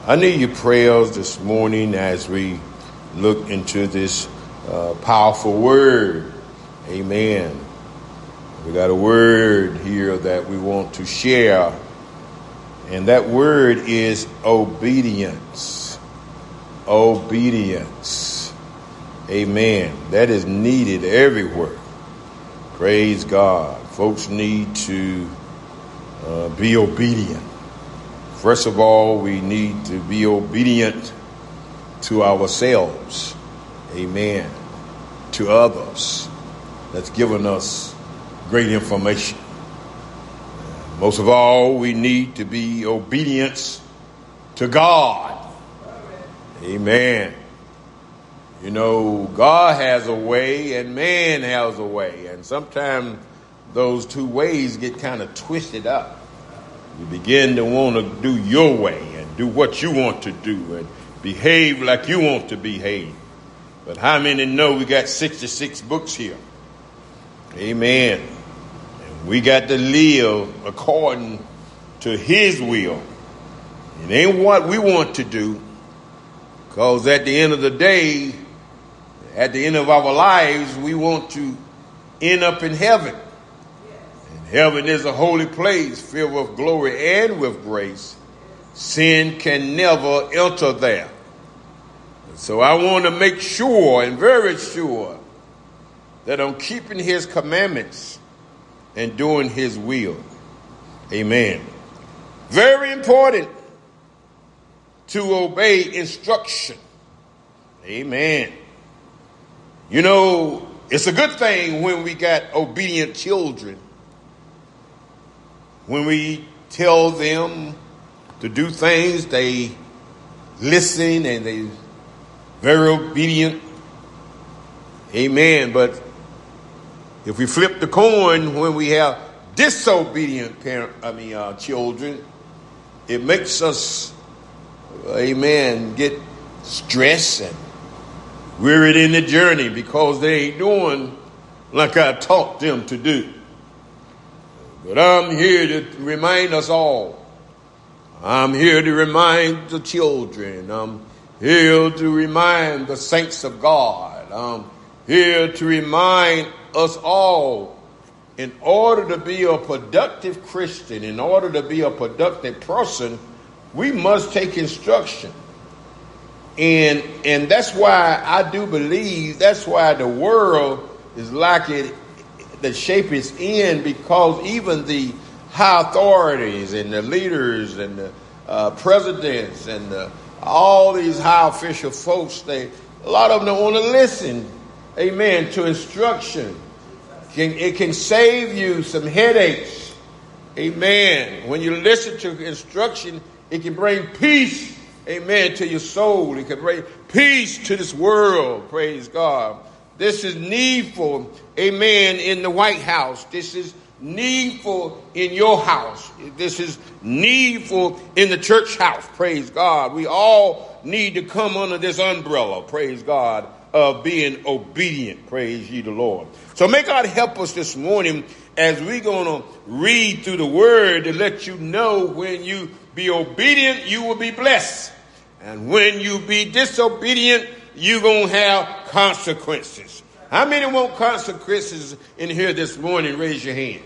I need your prayers this morning as we look into this powerful word. Amen. We got a word here that we want to share, and that word is obedience. Obedience. Amen. That is needed everywhere. Praise God. Folks need to be obedient. First of all, we need to be obedient to ourselves. Amen. To others. That's given us great information. Most of all, we need to be obedient to God. Amen. You know, God has a way and man has a way. And sometimes those two ways get kind of twisted up. You begin to want to do your way and do what you want to do and behave like you want to behave. But how many know we got 66 books here? Amen. And we got to live according to his will. It ain't what we want to do, because at the end of the day, at the end of our lives, we want to end up in heaven. Heaven is a holy place filled with glory and with grace. Sin can never enter there. So I want to make sure and very sure that I'm keeping his commandments and doing his will. Amen. Very important to obey instruction. Amen. You know, it's a good thing when we got obedient children. When we tell them to do things, they listen and they very obedient. Amen. But if we flip the coin when we have disobedient children, it makes us, get stressed and wearied in the journey because they ain't doing like I taught them to do. But I'm here to remind us all. I'm here to remind the children. I'm here to remind the saints of God. I'm here to remind us all, in order to be a productive Christian, in order to be a productive person, we must take instruction. And that's why I do believe, that's why the world is like it, the shape it's in, because even the high authorities and the leaders and the presidents and all these high official folks, a lot of them don't want to listen, amen, to instruction. It can save you some headaches, amen. When you listen to instruction, it can bring peace, amen, to your soul. It can bring peace to this world, praise God. This is needful, amen, in the White House. This is needful in your house. This is needful in the church house, praise God. We all need to come under this umbrella, praise God, of being obedient, praise ye the Lord. So may God help us this morning as we're going to read through the word to let you know when you be obedient, you will be blessed. And when you be disobedient, you're going to have consequences. How many want consequences in here this morning? Raise your hand.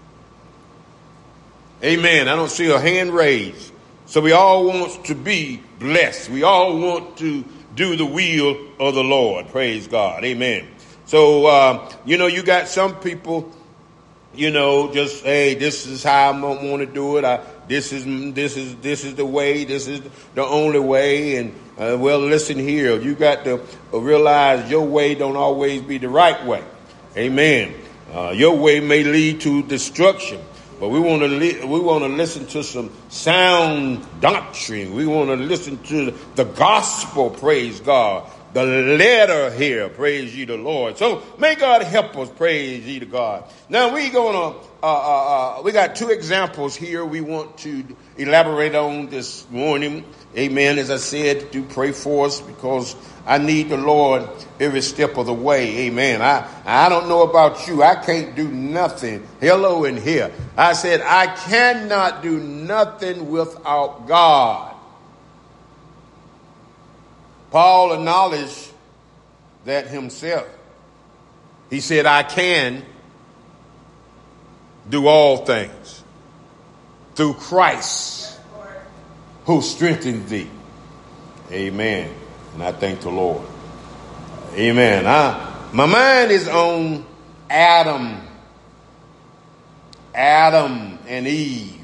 Amen. I don't see a hand raised. So we all want to be blessed. We all want to do the will of the Lord. Praise God. Amen. So, you got some people, just, hey, this is how I'm going to want to do it. This is the way. This is the only way. And, listen here. You got to realize your way don't always be the right way. Amen. Your way may lead to destruction. But we want to listen to some sound doctrine. We want to listen to the gospel, praise God. The letter here, praise ye the Lord. So may God help us, praise ye to God. Now we got two examples here we want to elaborate on this morning. Amen. As I said, do pray for us because I need the Lord every step of the way. Amen. I don't know about you. I can't do nothing. Hello in here. I said, I cannot do nothing without God. Paul acknowledged that himself. He said, I can do all things through Christ who strengthens thee. Amen. And I thank the Lord. Amen. My mind is on Adam and Eve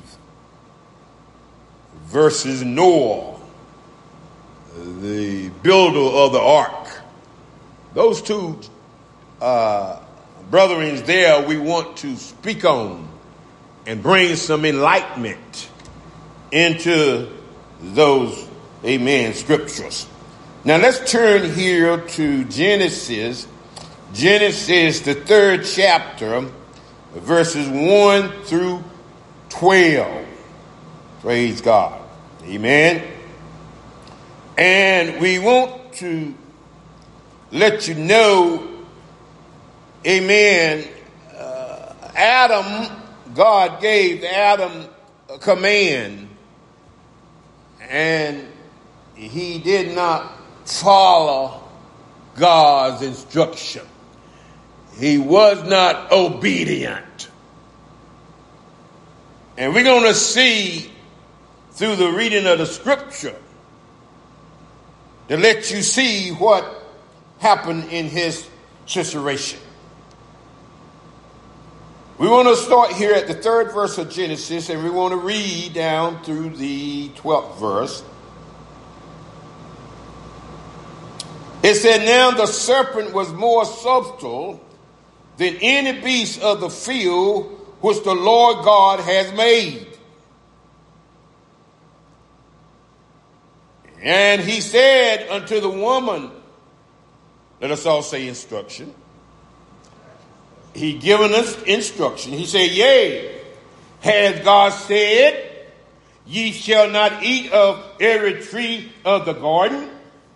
versus Noah, the builder of the ark. Those two brethren there we want to speak on and bring some enlightenment into those, amen, scriptures. Now let's turn here to Genesis, the 3rd chapter, verses 1 through 12. Praise God. Amen. And we want to let you know, amen, God gave Adam a command, and he did not follow God's instruction. He was not obedient. And we're going to see through the reading of the scripture to let you see what happened in his situation. We want to start here at the 3rd verse of Genesis, and we want to read down through the 12th verse. It said, now the serpent was more subtle than any beast of the field which the Lord God has made. And he said unto the woman, let us all say instruction. He given us instruction. He said, yea, has God said, ye shall not eat of every tree of the garden?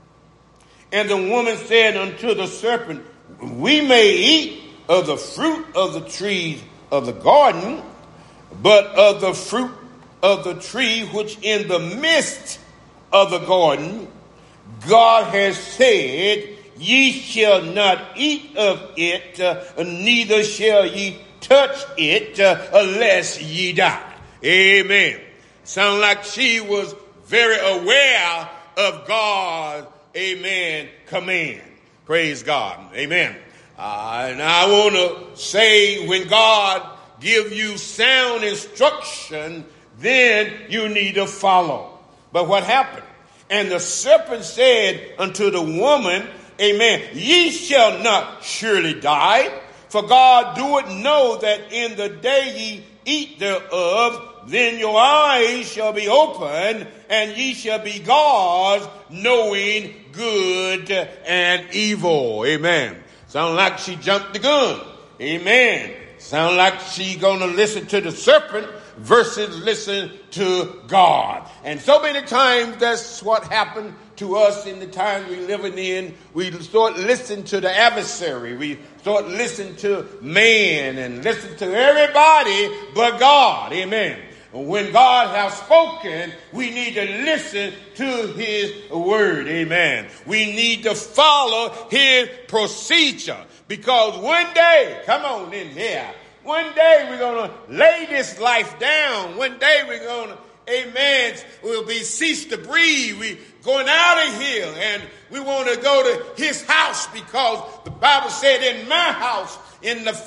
And the woman said unto the serpent, we may eat of the fruit of the trees of the garden, but of the fruit of the tree which in the midst of the garden, God has said, ye shall not eat of it, neither shall ye touch it, unless ye die. Amen. Sound like she was very aware of God's, amen, command. Praise God. Amen. And I want to say, when God give you sound instruction, then you need to follow. But what happened? And the serpent said unto the woman, amen, ye shall not surely die, for God doeth know that in the day ye eat thereof, then your eyes shall be opened, and ye shall be gods, knowing good and evil. Amen. Sound like she jumped the gun. Amen. Sound like she gonna listen to the serpent versus listen to God. And so many times that's what happened to us in the times we're living in. We start listening to the adversary. We start listening to man and listen to everybody but God. Amen. When God has spoken, we need to listen to his word. Amen. We need to follow his procedure, because one day, come on in here, one day we're going to lay this life down. One day we're going to, amen, we'll be ceased to breathe. We're going out of here, and we want to go to his house, because the Bible said, in my house, in the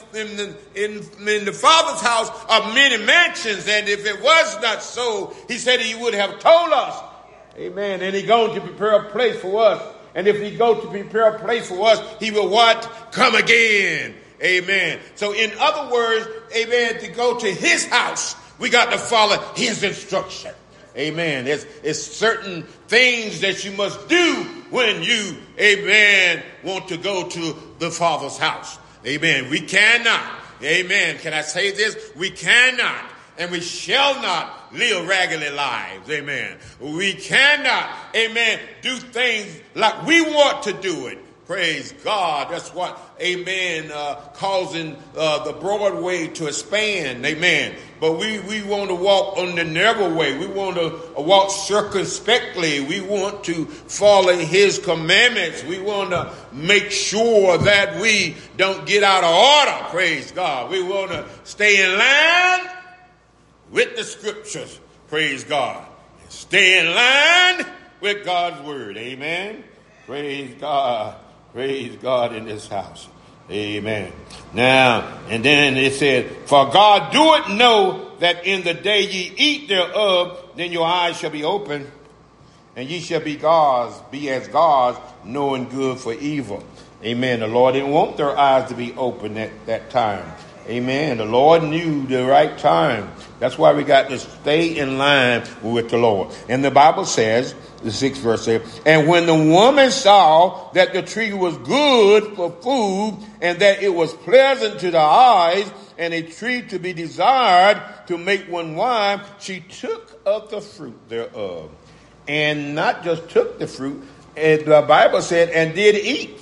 Father's house are many mansions, and if it was not so, he said he would have told us. Amen. And he's going to prepare a place for us. And if he go to prepare a place for us, he will what? Come again. Amen. So in other words, amen, to go to his house, we got to follow his instruction. Amen. It's certain things that you must do when you, amen, want to go to the Father's house. Amen. We cannot, amen, can I say this? We cannot and we shall not live raggedy lives. Amen. We cannot, amen, do things like we want to do it. Praise God. That's what, amen, causing the broad way to expand. Amen. But we want to walk on the narrow way. We want to walk circumspectly. We want to follow his commandments. We want to make sure that we don't get out of order. Praise God. We want to stay in line with the scriptures. Praise God. Stay in line with God's word. Amen. Praise God. Praise God in this house. Amen. Now, and then it said, for God doeth know that in the day ye eat thereof, then your eyes shall be open, and ye shall be gods, be as gods, knowing good for evil. Amen. The Lord didn't want their eyes to be open at that time. Amen. The Lord knew the right time. That's why we got to stay in line with the Lord. And the Bible says, the 6th verse says, and when the woman saw that the tree was good for food, and that it was pleasant to the eyes, and a tree to be desired to make one wise, she took of the fruit thereof. And not just took the fruit, the Bible said, and did eat.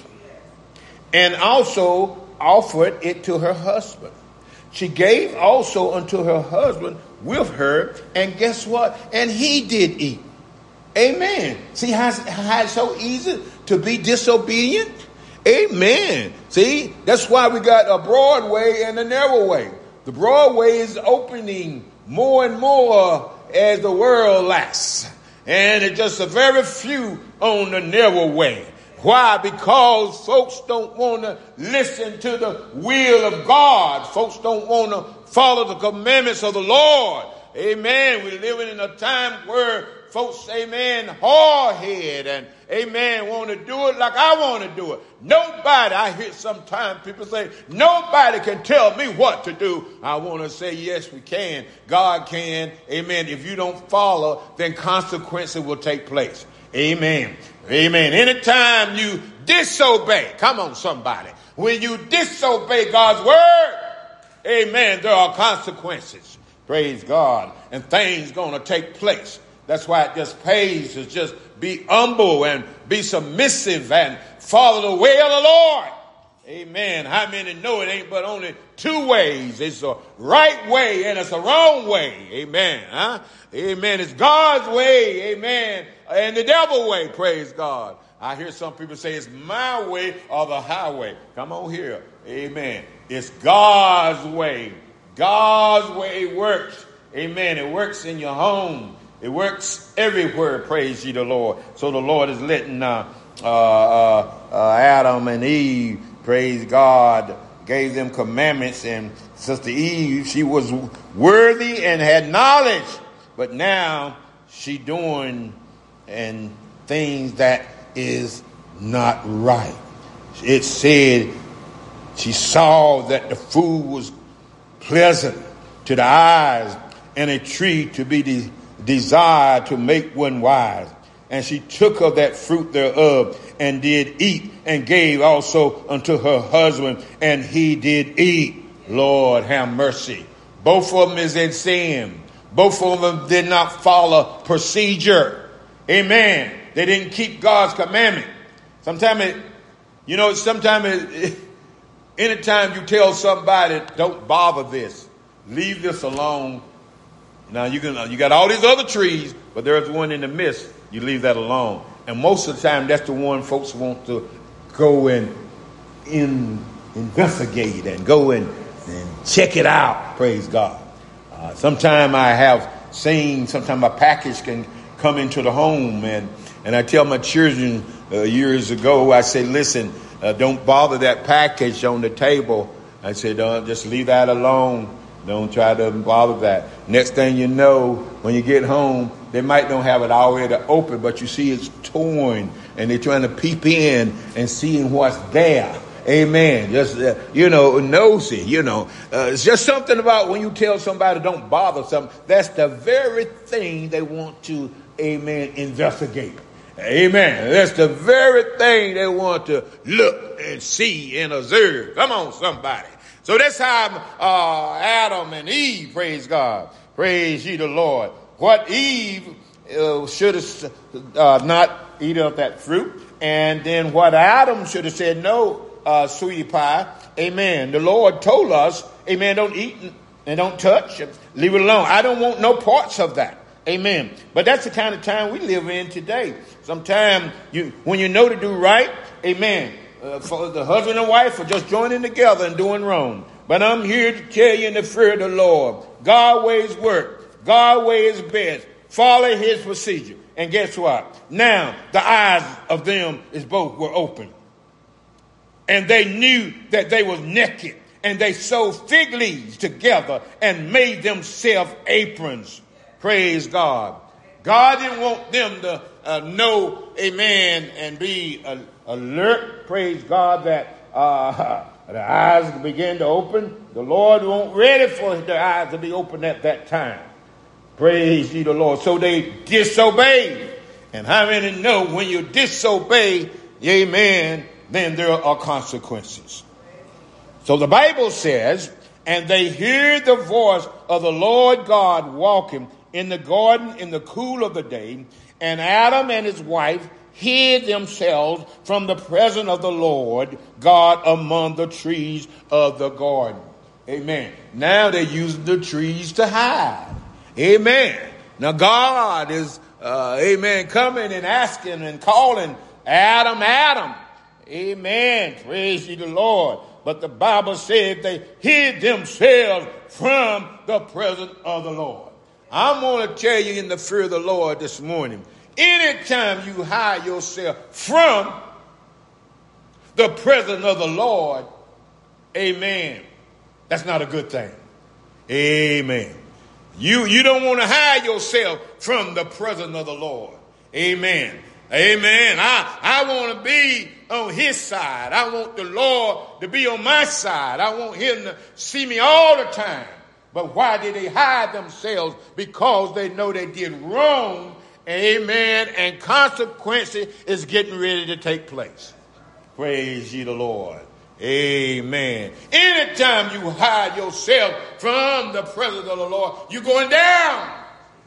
And also offered it to her husband. She gave also unto her husband with her, and guess what? And he did eat. Amen. See how it's so easy to be disobedient? Amen. See, that's why we got a broad way and a narrow way. The broad way is opening more and more as the world lasts. And it's just a very few on the narrow way. Why? Because folks don't want to listen to the will of God. Folks don't want to follow the commandments of the Lord. Amen. We're living in a time where folks, amen, hard-headed and, amen, want to do it like I want to do it. Nobody, I hear sometimes people say, nobody can tell me what to do. I want to say, yes, we can. God can. Amen. If you don't follow, then consequences will take place. Amen. Amen. Anytime you disobey, come on somebody, when you disobey God's word, amen, there are consequences. Praise God. And things going to take place. That's why it just pays to just be humble and be submissive and follow the way of the Lord. Amen. How many know it ain't but only two ways? It's a right way and it's a wrong way. Amen. Huh? Amen. It's God's way. Amen. And the devil's way. Praise God. I hear some people say it's my way or the highway. Come on here. Amen. It's God's way. God's way works. Amen. It works in your home. It works everywhere. Praise ye the Lord. So the Lord is letting Adam and Eve, praise God, gave them commandments. And Sister Eve, she was worthy and had knowledge. But now she doing and things that is not right. It said she saw that the food was pleasant to the eyes and a tree to be desired to make one wise. And she took of that fruit thereof and did eat, and gave also unto her husband, and he did eat. Lord, have mercy. Both of them is in sin. Both of them did not follow procedure. Amen. They didn't keep God's commandment. Sometimes anytime you tell somebody, don't bother this, leave this alone. Now you got all these other trees, but there's one in the midst. You leave that alone. And most of the time, that's the one folks want to go and investigate and go and check it out. Praise God. Sometimes I have seen, sometimes a package can come into the home, and I tell my children years ago, I say, listen, don't bother that package on the table. I said, just leave that alone. Don't try to bother that. Next thing you know, when you get home, they might don't have it already open, but you see it's torn, and they're trying to peep in and seeing what's there. Amen. Just, nosy, it's just something about when you tell somebody don't bother something, that's the very thing they want to, amen, investigate. Amen. That's the very thing they want to look and see and observe. Come on, somebody. So that's how Adam and Eve, praise God, praise ye the Lord. What Eve should have not eat of that fruit. And then what Adam should have said, no, sweetie pie, amen. The Lord told us, amen, don't eat and don't touch, leave it alone. I don't want no parts of that. Amen. But that's the kind of time we live in today. Sometimes when you know to do right, amen, for the husband and wife are just joining together and doing wrong. But I'm here to tell you in the fear of the Lord, God ways work. God ways best. Follow his procedure. And guess what? Now the eyes of them both were open. And they knew that they was naked. And they sewed fig leaves together and made themselves aprons. Praise God. God didn't want them to know, amen, and be alert. Praise God that the eyes began to open. The Lord wasn't ready for their eyes to be open at that time. Praise ye the Lord. So they disobeyed. And how many know when you disobey, amen, then there are consequences. So the Bible says, and they heard the voice of the Lord God walking in the garden in the cool of the day, and Adam and his wife hid themselves from the presence of the Lord God among the trees of the garden. Amen. Now they're using the trees to hide. Amen. Now God is, amen, coming and asking and calling, Adam, Adam. Amen. Praise ye the Lord. But the Bible said they hid themselves from the presence of the Lord. I'm going to tell you in the fear of the Lord this morning, anytime you hide yourself from the presence of the Lord, amen, that's not a good thing. Amen. You don't want to hide yourself from the presence of the Lord. Amen. Amen. I want to be on his side. I want the Lord to be on my side. I want him to see me all the time. But why did they hide themselves? Because they know they did wrong. Amen. And consequences is getting ready to take place. Praise ye the Lord. Amen. Anytime you hide yourself from the presence of the Lord, you're going down.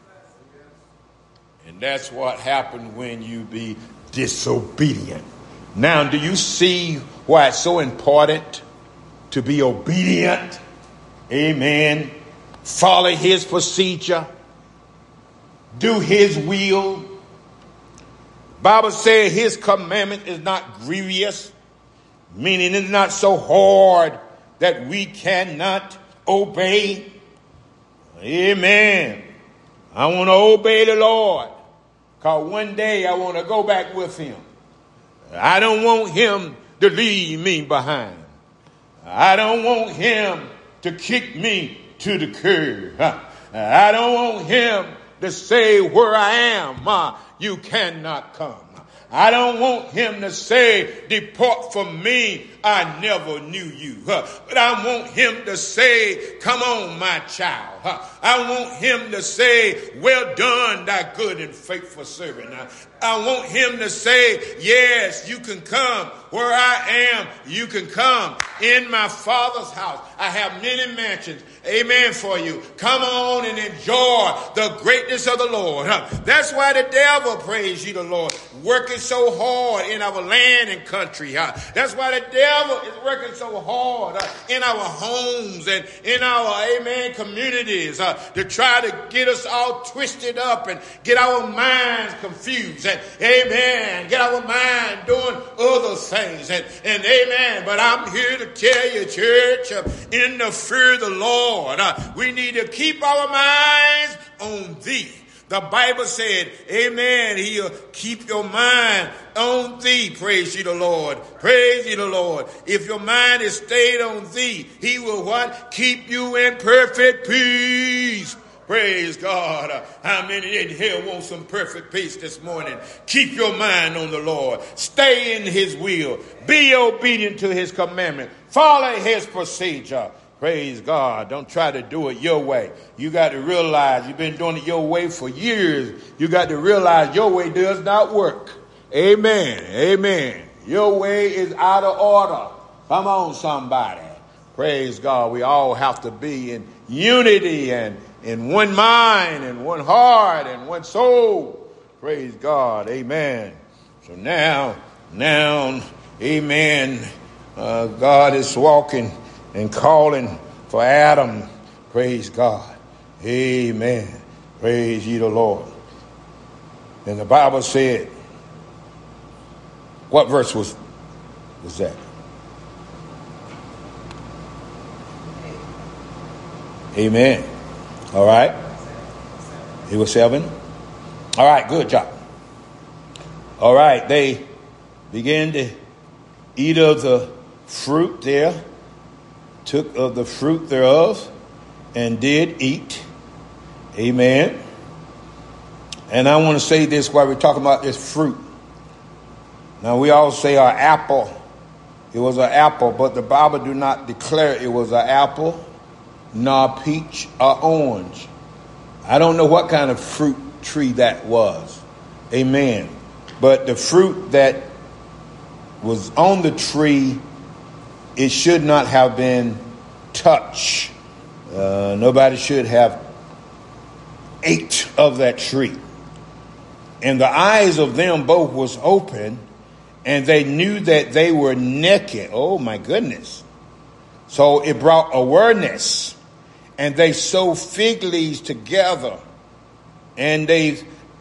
And that's what happened when you be disobedient. Now, do you see why it's so important to be obedient? Amen. Follow his procedure. Do his will. Bible says his commandment is not grievous, meaning it's not so hard that we cannot obey. Amen. I want to obey the Lord, because one day I want to go back with him. I don't want him to leave me behind. I don't want him to kick me to the curb. I don't want him to say, where I am, you cannot come. I don't want him to say, depart from me, I never knew you. But I want him to say, come on, my child. I want him to say, well done, thy good and faithful servant. I want him to say, yes, you can come. Where I am, you can come. In my Father's house, I have many mansions. Amen for you. Come on and enjoy the greatness of the Lord. That's why the devil, praise ye the Lord, working so hard in our land and country. That's why the devil is working so hard in our homes and in our, amen, communities to try to get us all twisted up and get our minds confused and, amen, get our mind doing other things and amen. But I'm here to tell you, church, in the fear of the Lord, we need to keep our minds on thee. The Bible said, amen, he'll keep your mind on thee. Praise ye the Lord. Praise ye the Lord. If your mind is stayed on thee, he will what? Keep you in perfect peace. Praise God. How many in here want some perfect peace this morning? Keep your mind on the Lord. Stay in his will. Be obedient to his commandment. Follow his procedure. Praise God. Don't try to do it your way. You got to realize you've been doing it your way for years. You got to realize your way does not work. Amen. Amen. Your way is out of order. Come on, somebody. Praise God. We all have to be in unity and in one mind and one heart and one soul. Praise God. Amen. So now, amen, God is walking and calling for Adam. Praise God. Amen. Praise ye the Lord. And the Bible said, what verse was that? Amen. All right. It was 7. All right, good job. All right, they began to eat of the fruit there, took of the fruit thereof, and did eat. Amen. And I want to say this while we're talking about this fruit. Now, we all say our apple. It was an apple, but the Bible do not declare it was an apple, nor peach or orange. I don't know what kind of fruit tree that was. Amen. But the fruit that was on the tree, it should not have been touched. Nobody should have ate of that tree. And the eyes of them both was open, and they knew that they were naked. Oh my goodness. So it brought awareness. And they sewed fig leaves together, and they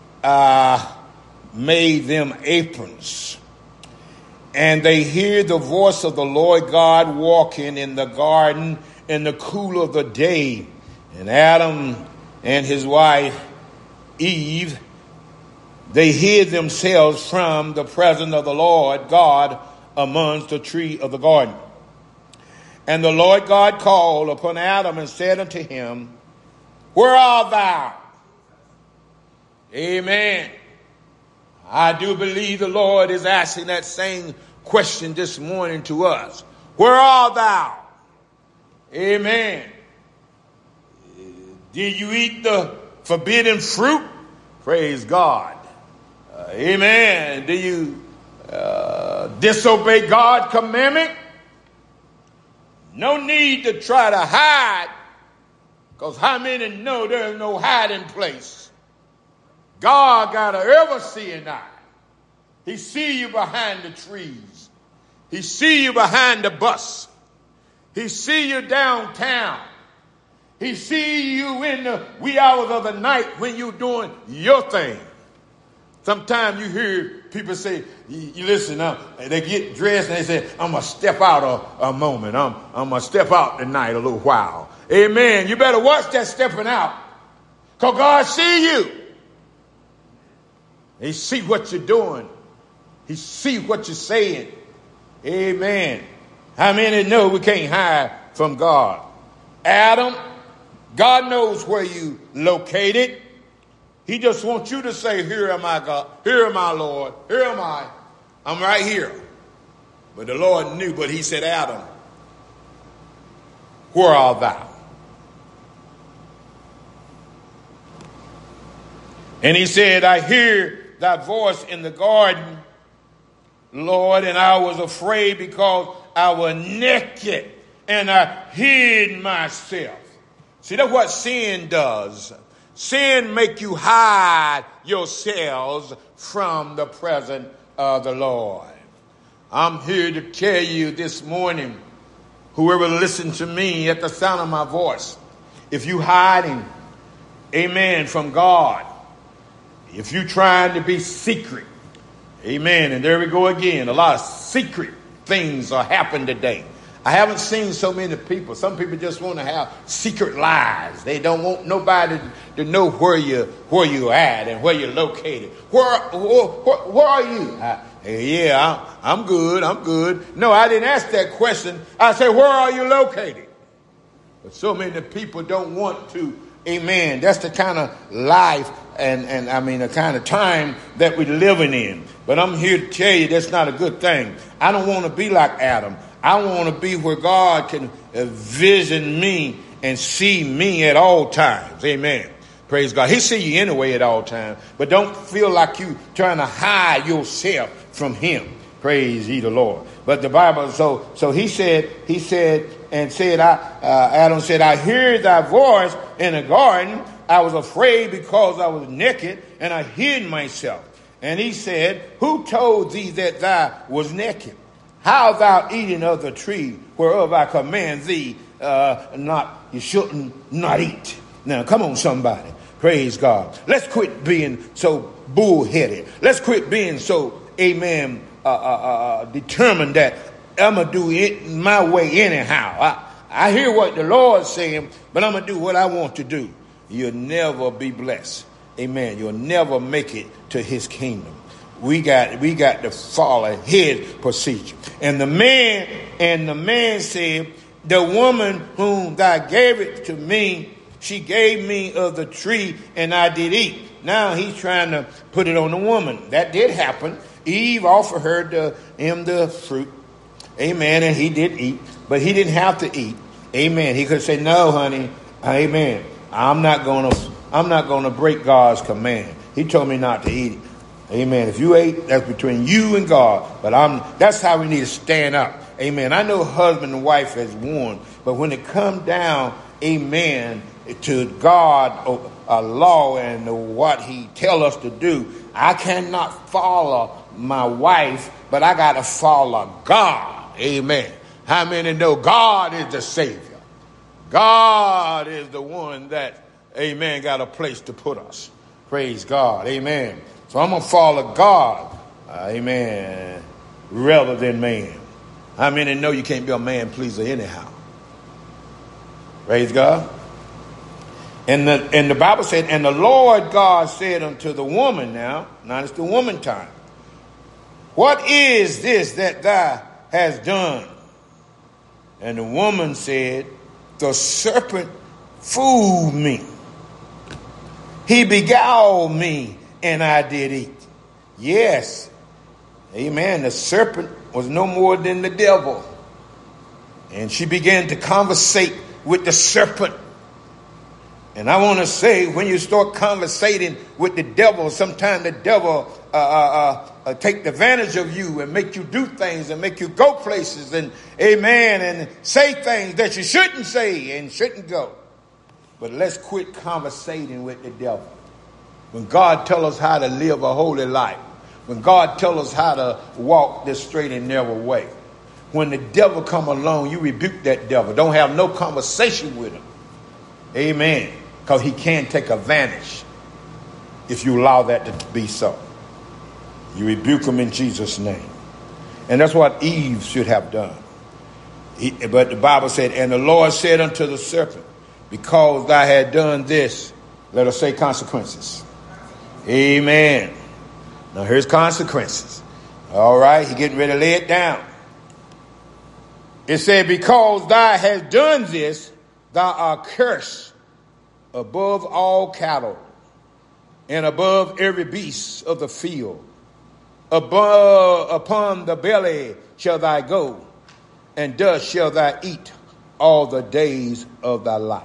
made them aprons. And they hear the voice of the Lord God walking in the garden in the cool of the day. And Adam and his wife Eve, they hid themselves from the presence of the Lord God amongst the tree of the garden. And the Lord God called upon Adam and said unto him, where art thou? Amen. I do believe the Lord is asking that same question this morning to us. Where art thou? Amen. Did you eat the forbidden fruit? Praise God. Amen. Do you disobey God's commandment? No need to try to hide, because how many know there's no hiding place? God got an ever-seeing eye. He see you behind the trees. He see you behind the bus. He see you downtown. He see you in the wee hours of the night when you're doing your thing. Sometimes you hear people say, you listen now, they get dressed and they say, I'm going to step out a moment. I'm going to step out tonight a little while. Amen. You better watch that stepping out, because God see you. He see what you're doing. He see what you're saying. Amen. How many know we can't hide from God? Adam, God knows where you located. He just wants you to say, here am I, God. Here am I, Lord. Here am I. I'm right here. But the Lord knew, but he said, Adam, where art thou? And he said, I hear thy voice in the garden, Lord, and I was afraid because I was naked and I hid myself. See, that's what sin does. Sin make you hide yourselves from the presence of the Lord. I'm here to tell you this morning, whoever listens to me at the sound of my voice, if you hiding, amen, from God, if you trying to be secret, amen, and there we go again, a lot of secret things are happening today. I haven't seen so many people. Some people just want to have secret lives. They don't want nobody to know where you're at and where you're located. Where are you? I'm good. I'm good. No, I didn't ask that question. I said, where are you located? But so many people don't want to. Amen. That's the kind of life and I mean the kind of time that we're living in. But I'm here to tell you that's not a good thing. I don't want to be like Adam. I want to be where God can vision me and see me at all times. Amen. Praise God. He see you anyway at all times. But don't feel like you trying to hide yourself from him. Praise ye the Lord. But the Bible, so he said, Adam said, I hear thy voice in the garden. I was afraid because I was naked and I hid myself. And he said, who told thee that thou was naked? How thou eating of the tree whereof I command thee you shouldn't not eat. Now, come on, somebody. Praise God. Let's quit being so bullheaded. Let's quit being so, amen, determined that I'm going to do it my way anyhow. I hear what the Lord's saying, but I'm going to do what I want to do. You'll never be blessed. Amen. You'll never make it to his kingdom. We got to follow his procedure. And the man said, the woman whom thou gave it to me, she gave me of the tree and I did eat. Now he's trying to put it on the woman. That did happen. Eve offered him the fruit. Amen. And he did eat, but he didn't have to eat. Amen. He could say, no, honey. Amen. I'm not going to break God's command. He told me not to eat it. Amen. If you ate, that's between you and God. But that's how we need to stand up. Amen. I know husband and wife has warned, but when it comes down, amen, to God, law and what he tell us to do, I cannot follow my wife, but I got to follow God. Amen. How many know God is the Savior? God is the one that, amen, got a place to put us. Praise God. Amen. So I'm going to follow God. Amen. Rather than man. How many know you can't be a man pleaser anyhow? Praise God. And the Bible said, and the Lord God said unto the woman, now it's the woman time. What is this that thou hast done? And the woman said, the serpent fooled me. He beguiled me and I did eat. Yes. Amen. The serpent was no more than the devil. And she began to conversate with the serpent. And I want to say, when you start conversating with the devil, sometimes the devil take advantage of you and make you do things and make you go places and amen and say things that you shouldn't say and shouldn't go. But let's quit conversating with the devil. When God tells us how to live a holy life, when God tells us how to walk this straight and narrow way, when the devil come along, you rebuke that devil. Don't have no conversation with him. Amen. Because he can take advantage if you allow that to be so. You rebuke him in Jesus' name. And that's what Eve should have done. But the Bible said, and the Lord said unto the serpent, because thou had done this, let us say consequences. Amen. Now here's consequences. All right, he getting ready to lay it down. It said, because thou hast done this, thou art cursed above all cattle and above every beast of the field. Upon the belly shall thou go, and dust shall thou eat all the days of thy life.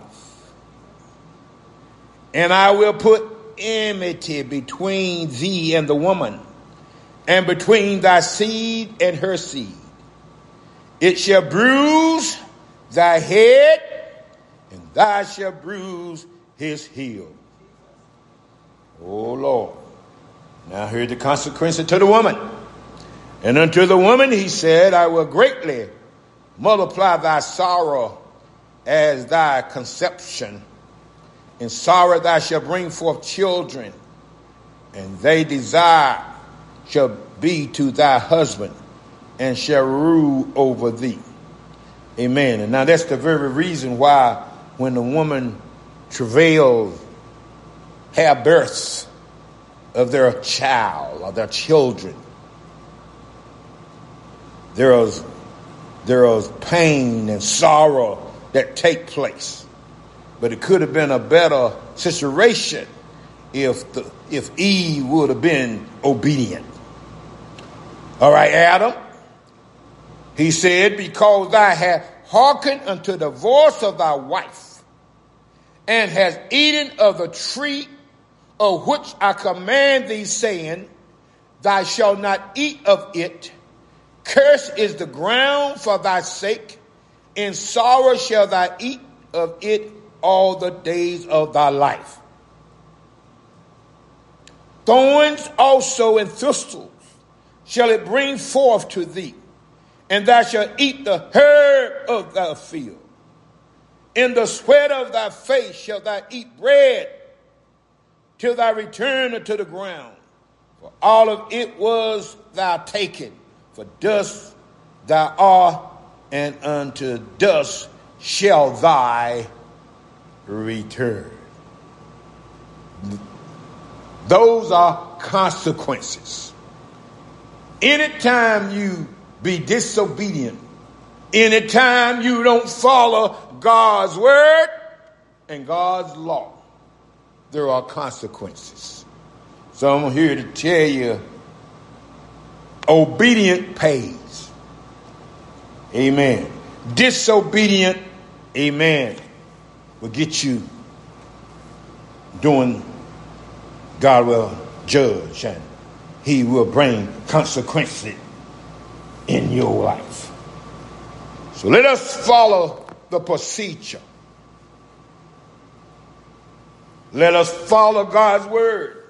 And I will put enmity between thee and the woman, and between thy seed and her seed. It shall bruise thy head, and thou shalt bruise his heel. Oh, Lord. Now here's the consequences to the woman. And unto the woman he said, I will greatly multiply thy sorrow as thy conception. In sorrow thou shalt bring forth children, and they desire shall be to thy husband, and shall rule over thee. Amen. And now that's the very reason why when the woman travails, have births of their child or their children, there is pain and sorrow that take place. But it could have been a better situation if Eve would have been obedient. All right, Adam. He said, because thou hast hearkened unto the voice of thy wife, and hast eaten of the tree of which I command thee, saying, thou shalt not eat of it. Cursed is the ground for thy sake. In sorrow shall thou eat of it all the days of thy life. Thorns also and thistles shall it bring forth to thee, and thou shalt eat the herb of thy field. In the sweat of thy face shalt thou eat bread till thou return unto the ground. For all of it was thou taken, for dust thou art, and unto dust shall thy return. Those are consequences. Anytime you be disobedient, anytime you don't follow God's word and God's law, there are consequences. So I'm here to tell you, obedient pays. Amen. Disobedient, amen, will get you doing, God will judge, and he will bring consequences in your life. So let us follow the procedure. Let us follow God's word.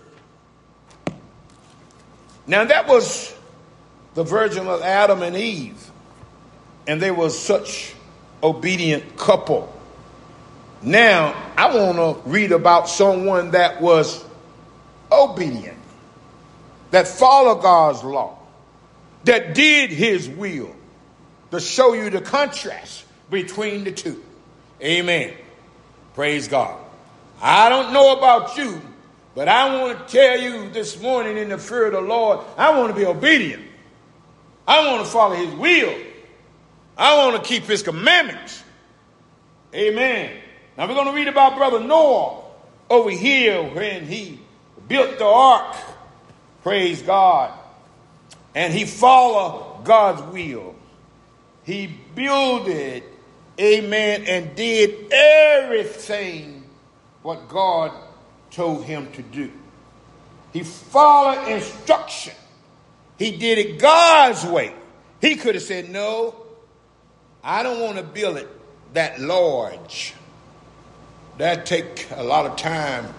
Now that was the virgin of Adam and Eve, and they were such obedient couple. Now I want to read about someone that was obedient, that followed God's law, that did his will, to show you the contrast between the two. Amen. Praise God. I don't know about you, but I want to tell you this morning, in the fear of the Lord, I want to be obedient. I want to follow his will. I want to keep his commandments. Amen. Now we're going to read about Brother Noah over here when he built the ark. Praise God. And he followed God's will. He built it, amen, and did everything what God told him to do. He followed instruction. He did it God's way. He could have said, no, I don't want to build it that large. That take a lot of time,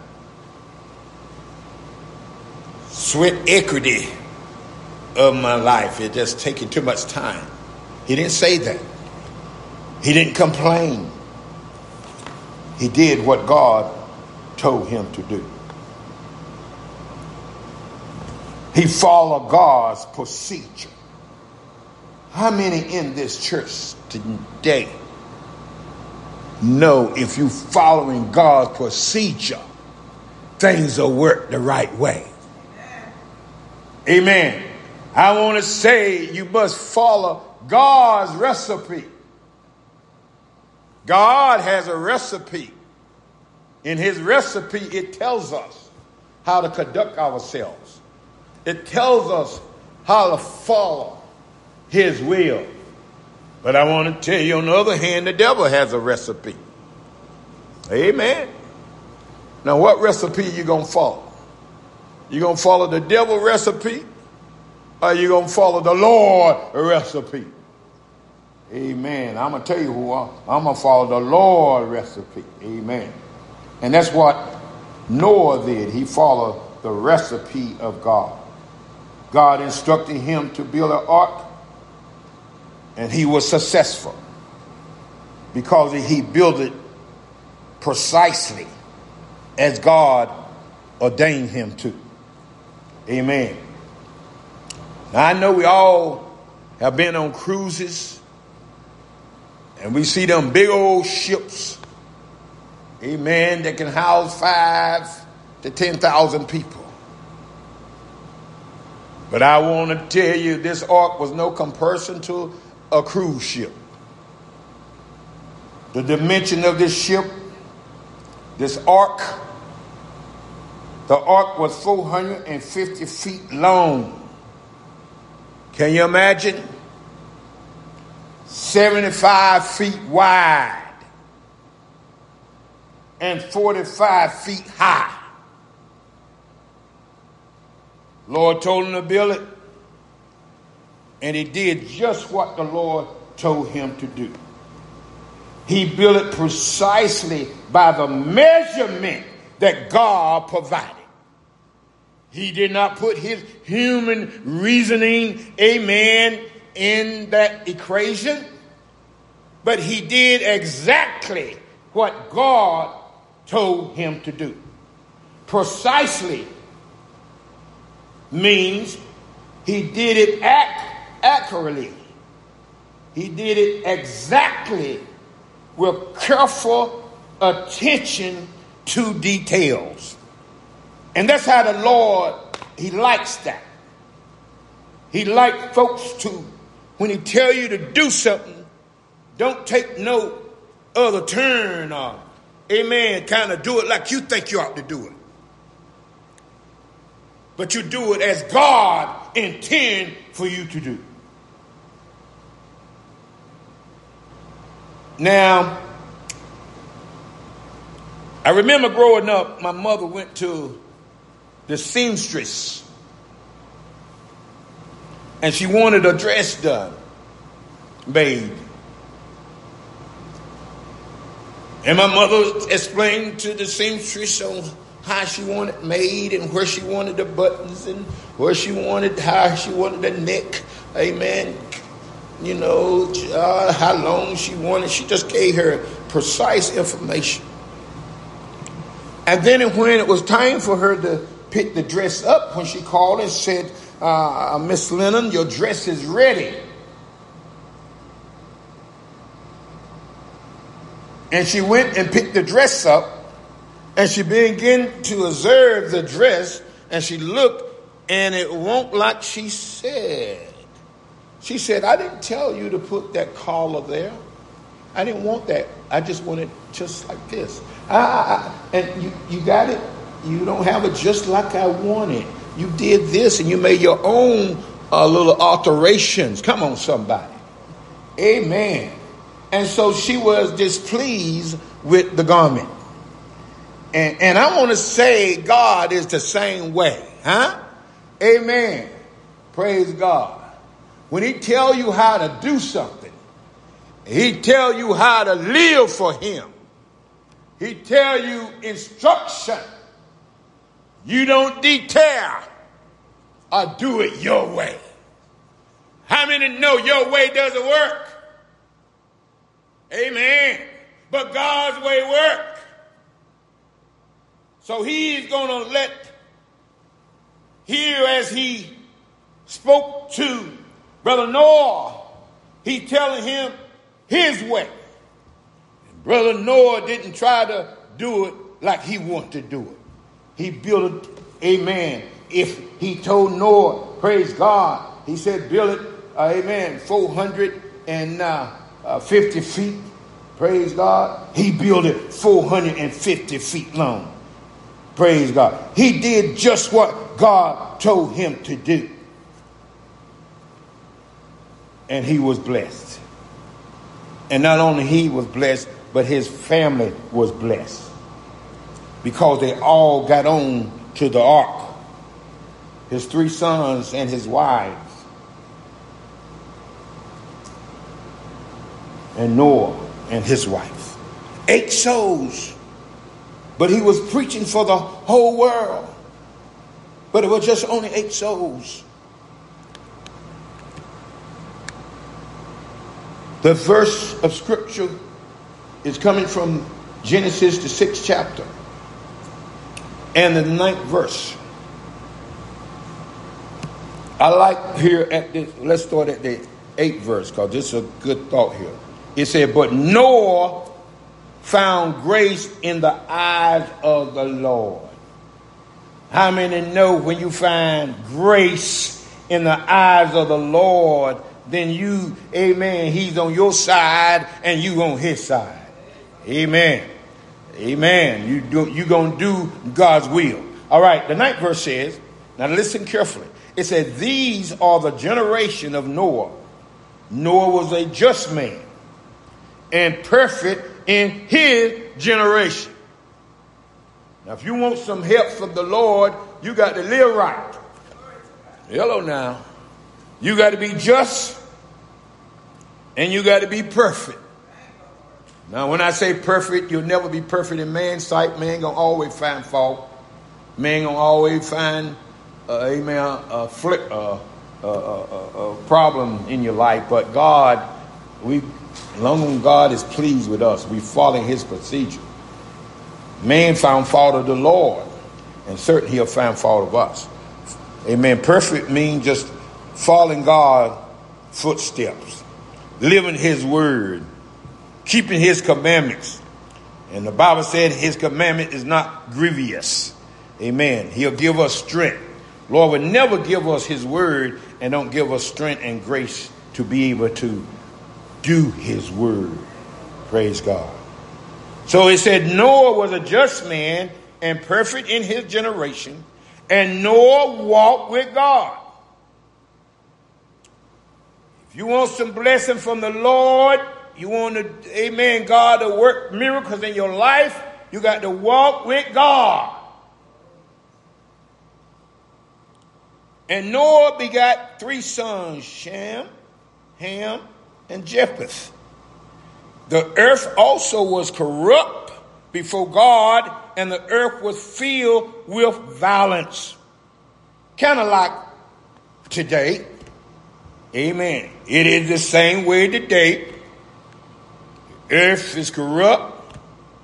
sweat equity of my life. It just taking too much time. He didn't say that. He didn't complain. He did what God told him to do. He followed God's procedure. How many in this church today know if you following God's procedure, things will work the right way? Amen. I want to say you must follow God's recipe. God has a recipe. In his recipe, it tells us how to conduct ourselves. It tells us how to follow his will. But I want to tell you, on the other hand, the devil has a recipe. Amen. Now, what recipe are you going to follow? You going to follow the devil recipe? Or are you going to follow the Lord recipe? Amen. I'm going to tell you who I'm going to follow the Lord recipe. Amen. And that's what Noah did. He followed the recipe of God. God instructed him to build an ark, and he was successful because he built it precisely as God ordained him to. Amen. Now I know we all have been on cruises, and we see them big old ships, amen, that can house 5,000 to 10,000 people. But I want to tell you, this ark was no comparison to a cruise ship. The dimension of this ship, this ark, the ark was 450 feet long. Can you imagine? 75 feet wide and 45 feet high. Lord told him to build it, and he did just what the Lord told him to do. He built it precisely by the measurement that God provided. He did not put his human reasoning, amen, in that equation. But he did exactly what God told him to do. Precisely means he did it accurately. He did it exactly with careful attention to details. And that's how the Lord, he likes that. He likes folks to, when he tell you to do something, don't take no other turn or, amen, kind of do it like you think you ought to do it. But you do it as God intend for you to do. Now, I remember growing up, my mother went to the seamstress and she wanted a dress done, made. And my mother explained to the seamstress on how she wanted it made and where she wanted the buttons and where she wanted, how she wanted the neck, amen, you know, how long she wanted. She just gave her precise information. And then when it was time for her to pick the dress up, when she called and said, Miss Lennon, your dress is ready. And she went and picked the dress up, and she began to observe the dress, and she looked, and it won't like she said. She said, I didn't tell you to put that collar there. I didn't want that. I just wanted just like this. And you got it. You don't have it just like I wanted. You did this, and you made your own little alterations. Come on, somebody. Amen. And so she was displeased with the garment. And I want to say God is the same way. Huh? Amen. Praise God. When he tell you how to do something, he tell you how to live for him. He tell you instruction. You don't detail or do it your way. How many know your way doesn't work? Amen. But God's way work. So he's going to let, here as he spoke to Brother Noah, he telling him his way. And Brother Noah didn't try to do it like he wanted to do it. He built it, amen. If he told Noah, praise God, he said build it, amen, 450 feet. Praise God. He built it 450 feet long. Praise God. He did just what God told him to do. And he was blessed. And not only he was blessed, but his family was blessed. Because they all got on to the ark. His 3 sons and his wives. And Noah and his wife. 8 souls. But he was preaching for the whole world. But it was just only 8 souls. The verse of scripture is coming from Genesis, the 6th chapter. And the 9th verse. I like here at this, let's start at the 8th verse, because this is a good thought here. It said, but Noah found grace in the eyes of the Lord. How many know when you find grace in the eyes of the Lord, then you, amen, he's on your side and you on his side. Amen. Amen. You gonna do God's will. All right, the 9th verse says, now listen carefully. It said, these are the generation of Noah. Noah was a just man and perfect in his generation. Now, if you want some help from the Lord, you got to live right. Hello now. You got to be just and you got to be perfect. Now, when I say perfect, you'll never be perfect in man's sight. Man gonna always find fault. Man gonna always find problem in your life, but God, long as God is pleased with us, we follow his procedure. Man found fault of the Lord, and certainly he'll find fault of us. Amen. Perfect means just following God's footsteps, living his word, keeping his commandments. And the Bible said his commandment is not grievous. Amen. He'll give us strength. Lord will never give us his word and don't give us strength and grace to be able to do his word. Praise God. So it said Noah was a just man and perfect in his generation, and Noah walked with God. If you want some blessing from the Lord, you want to, amen, God to work miracles in your life, you got to walk with God. And Noah begot 3 sons, Shem, Ham, and Japheth. The earth also was corrupt before God, and the earth was filled with violence. Kind of like today. Amen. It is the same way today. The earth is corrupt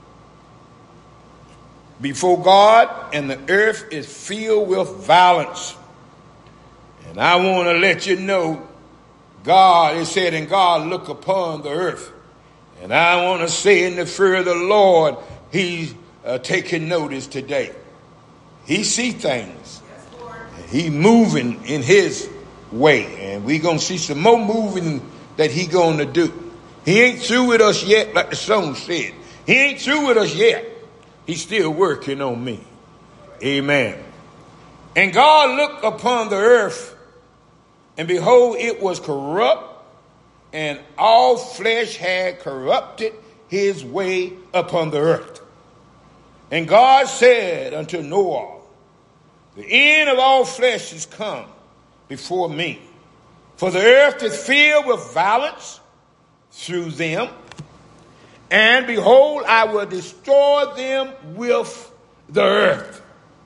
before God, and the earth is filled with violence. And I want to let you know, God, it said, and God look upon the earth. And I want to say in the fear of the Lord, he's taking notice today. He see things. Yes, he moving in his way. And we're going to see some more moving that he going to do. He ain't through with us yet, like the song said. He ain't through with us yet. He's still working on me. Amen. And God looked upon the earth, and behold, it was corrupt, and all flesh had corrupted his way upon the earth. And God said unto Noah, the end of all flesh is come before me, for the earth is filled with violence through them, and behold, I will destroy them with the earth.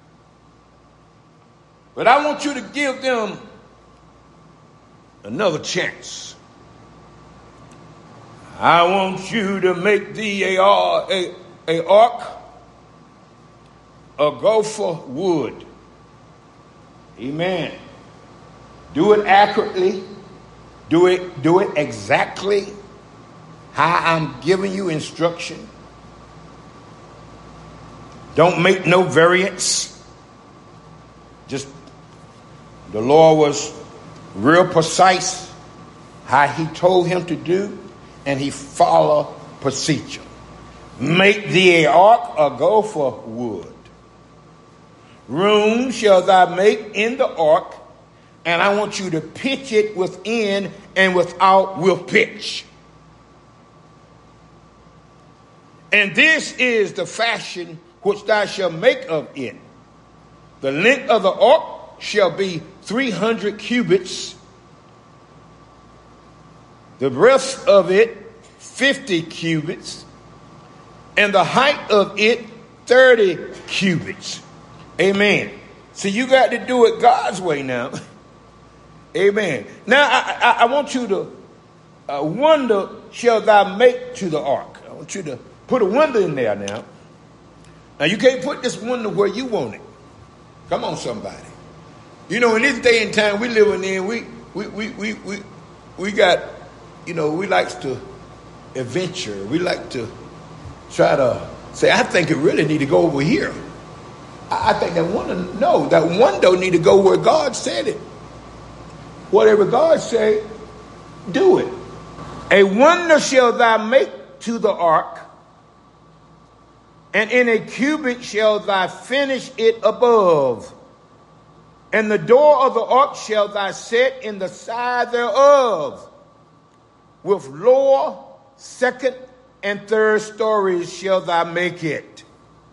But I want you to give them another chance. I want you to make thee a ark of gopher wood. Amen. Do it accurately. Do it exactly how I'm giving you instruction. Don't make no variance. Just the Lord was real precise how he told him to do, and he followed procedure. Make thee an ark of gopher wood. Room shall thou make in the ark, and I want you to pitch it within and without with pitch. And this is the fashion which thou shalt make of it. The length of the ark shall be 300 cubits. The breadth of it 50 cubits. And the height of it 30 cubits. Amen. So you got to do it God's way now. Amen. Now I want you to window shall thou make to the ark. I want you to put a window in there now. Now you can't put this window where you want it. Come on, somebody. You know, in this day and time we living in, we got, you know, we like to adventure. We like to try to say, I think it really need to go over here. I think that window need to go where God said it. Whatever God say, do it. A window shall thou make to the ark, and in a cubit shall thou finish it above. And the door of the ark shall thou set in the side thereof. With lower, second, and third stories shall thou make it.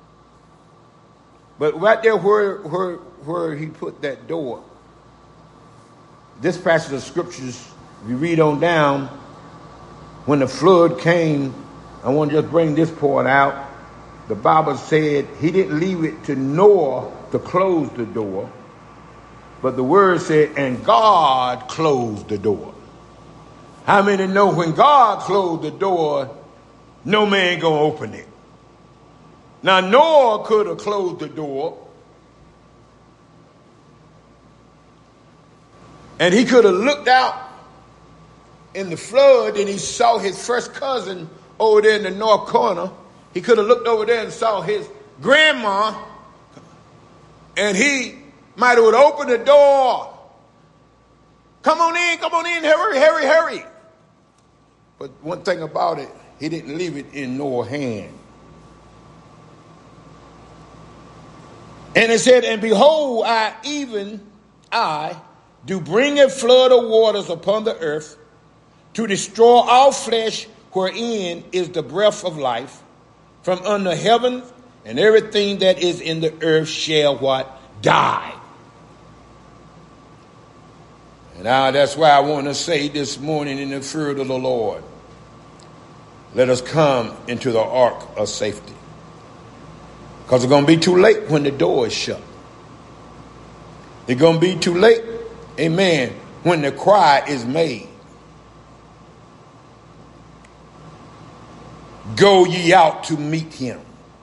But right there where he put that door, this passage of scriptures, if you read on down, when the flood came, I want to just bring this point out. The Bible said he didn't leave it to Noah to close the door. But the word said, and God closed the door. How many know when God closed the door, no man gonna open it? Now Noah could have closed the door, and he could have looked out in the flood and he saw his first cousin over there in the north corner. He could have looked over there and saw his grandma, and he might have opened the door. Come on in, hurry. But one thing about it, he didn't leave it in Noah's hand. And it said, and behold, I do bring a flood of waters upon the earth to destroy all flesh wherein is the breath of life from under heaven, and everything that is in the earth shall what? Die. And now that's why I want to say this morning in the fear of the Lord, let us come into the ark of safety. Because it's going to be too late when the door is shut. It's going to be too late, amen, when the cry is made. Go ye out to meet him.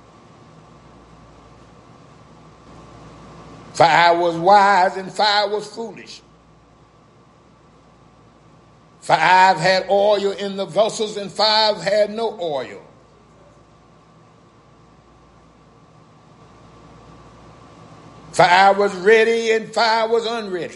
Five was wise and five was foolish. Five had oil in the vessels and five had no oil. Five was ready and five was unready.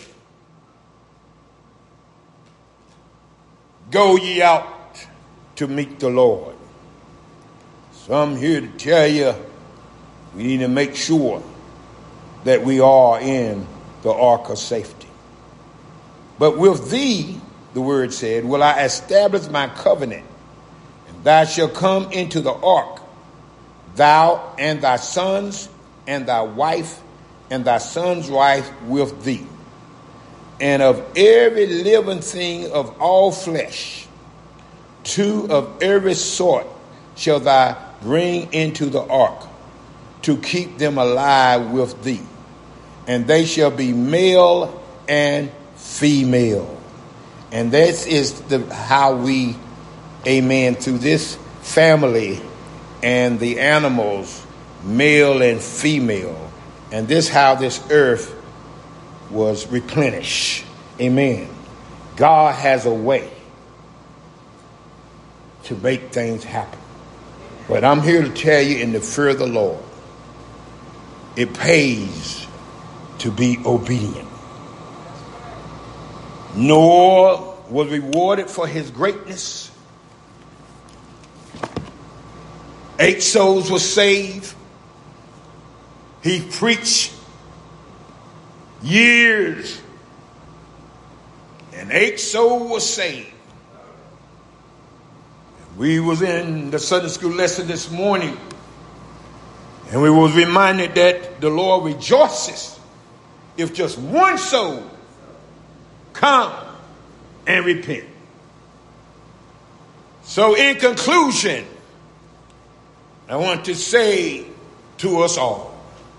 Go ye out to meet the Lord. So I'm here to tell you, we need to make sure that we are in the ark of safety. But with thee, the word said, will I establish my covenant, and thou shalt come into the ark, thou and thy sons and thy wife and thy son's wife with thee, and of every living thing of all flesh, two of every sort shall thou bring into the ark, to keep them alive with thee, and they shall be male and female. And this is how we, amen, through this family and the animals, male and female, and this how this earth was replenished. Amen. God has a way to make things happen. But I'm here to tell you, in the fear of the Lord, it pays to be obedient. Noah was rewarded for his greatness. 8 souls were saved. He preached years, and 8 souls were saved. We was in the Sunday school lesson this morning, and we was reminded that the Lord rejoices if just one soul come and repent. So in conclusion, I want to say to us all,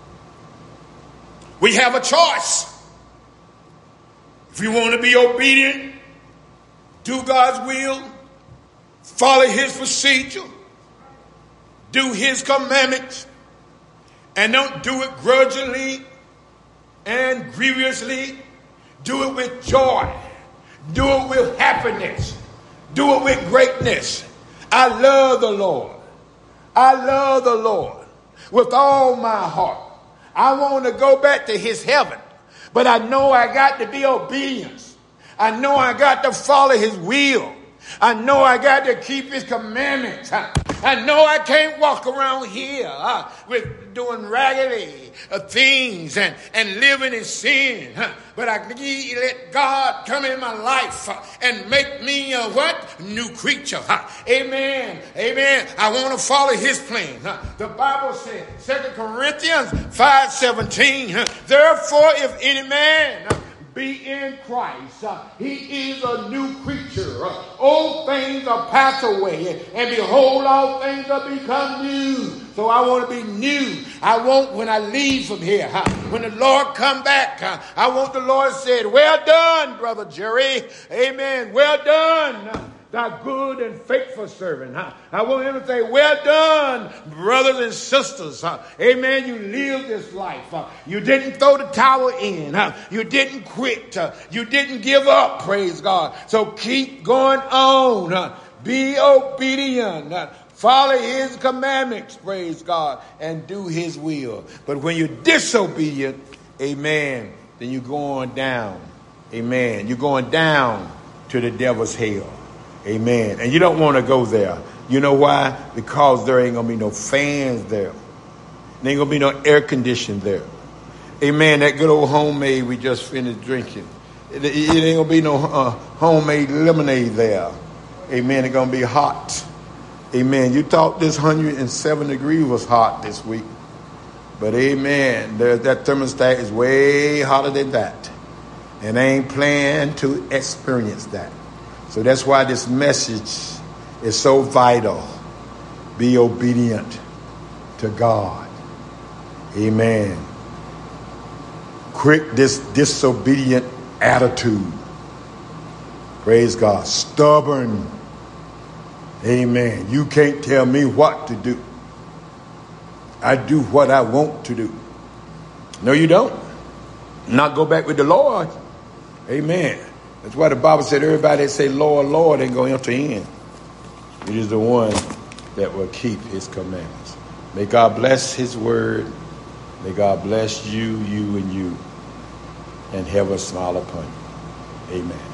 we have a choice. If we want to be obedient, do God's will, follow his procedure, do his commandments, and don't do it grudgingly and grievously. Do it with joy. Do it with happiness. Do it with greatness. I love the Lord. I love the Lord with all my heart. I want to go back to his heaven, but I know I got to be obedient. I know I got to follow his will. I know I got to keep his commandments. I know I can't walk around here with doing raggedy things and living in sin. But I need to let God come in my life and make me a what? New creature. Amen. Amen. I want to follow his plan. The Bible says, 2 Corinthians 5:17, therefore if any man be in Christ, he is a new creature. Old things are passed away, and behold, all things are become new. So I want to be new. I want, when I leave from here, when the Lord come back, I want the Lord said, well done, Brother Jerry. Amen. Well done, thy good and faithful servant. I want him to say, well done, brothers and sisters. Amen. You lived this life. You didn't throw the towel in. You didn't quit. You didn't give up. Praise God. So keep going on. Be obedient. Follow his commandments. Praise God. And do his will. But when you're disobedient, amen, then you're going down. Amen. You're going down to the devil's hell. Amen. And you don't want to go there. You know why? Because there ain't going to be no fans there. There ain't going to be no air conditioning there. Amen. That good old homemade we just finished drinking. It ain't going to be no homemade lemonade there. Amen. It's going to be hot. Amen. You thought this 107 degrees was hot this week. But amen. That thermostat is way hotter than that. And I ain't planning to experience that. So that's why this message is so vital. Be obedient to God. Amen. Quit this disobedient attitude. Praise God. Stubborn. Amen. You can't tell me what to do. I do what I want to do. No, you don't. Not go back with the Lord. Amen. That's why the Bible said everybody that say, Lord, Lord, ain't going to enter in. It is the one that will keep his commandments. May God bless his word. May God bless you, you, and you. And have a smile upon you. Amen.